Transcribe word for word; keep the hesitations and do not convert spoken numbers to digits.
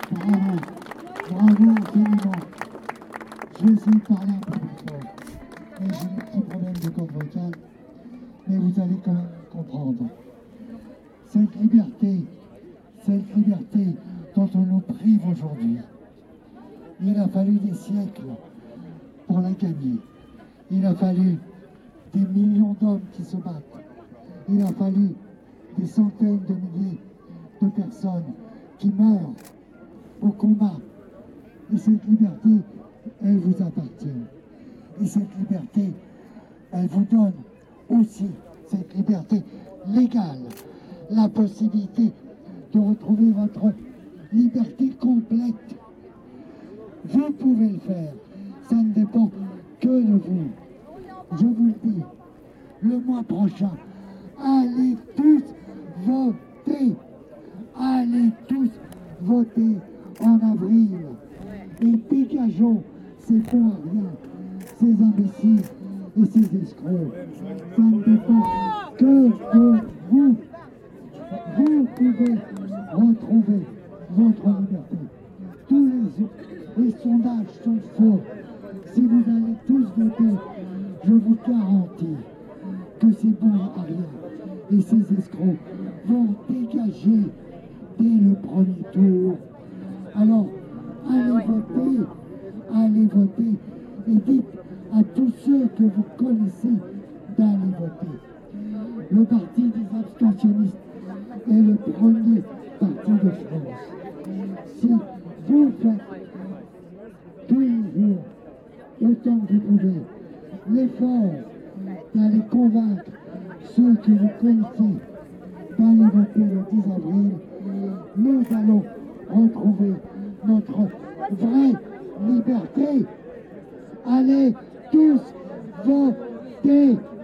Bravo, bravo infiniment. Je vais essayer de parler un peu plus fort. Mais j'ai des petits problèmes de corde vocale. Mais vous allez quand même comprendre. Cette liberté, cette liberté dont on nous prive aujourd'hui, il a fallu des siècles pour la gagner. Il a fallu des millions d'hommes qui se battent. Il a fallu des centaines de milliers de personnes qui meurent au combat. Et cette liberté, elle vous appartient. Et cette liberté, elle vous donne aussi, cette liberté légale, la possibilité de retrouver votre liberté complète. Vous pouvez le faire. Ça ne dépend que de vous. Je vous le dis, le mois prochain, allez tous voter. Allez tous voter en avril. Et dégageons ces bons à rien, ces imbéciles et ces escrocs. Ça ne dépend que de vous. Vous pouvez retrouver votre liberté. Tous les, les sondages sont faux. Si vous allez tous voter, je vous garantis que ces bons à rien et ces escrocs vont dégager dès le premier tour. Alors, allez voter, allez voter et dites à tous ceux que vous connaissez d'aller voter. Le parti des abstentionnistes est le premier parti de France. Si vous faites tous les jours, autant que vous pouvez, l'effort d'aller convaincre ceux que vous connaissez d'aller voter le dix avril, nous allons retrouver notre vraie liberté. Allez tous voter!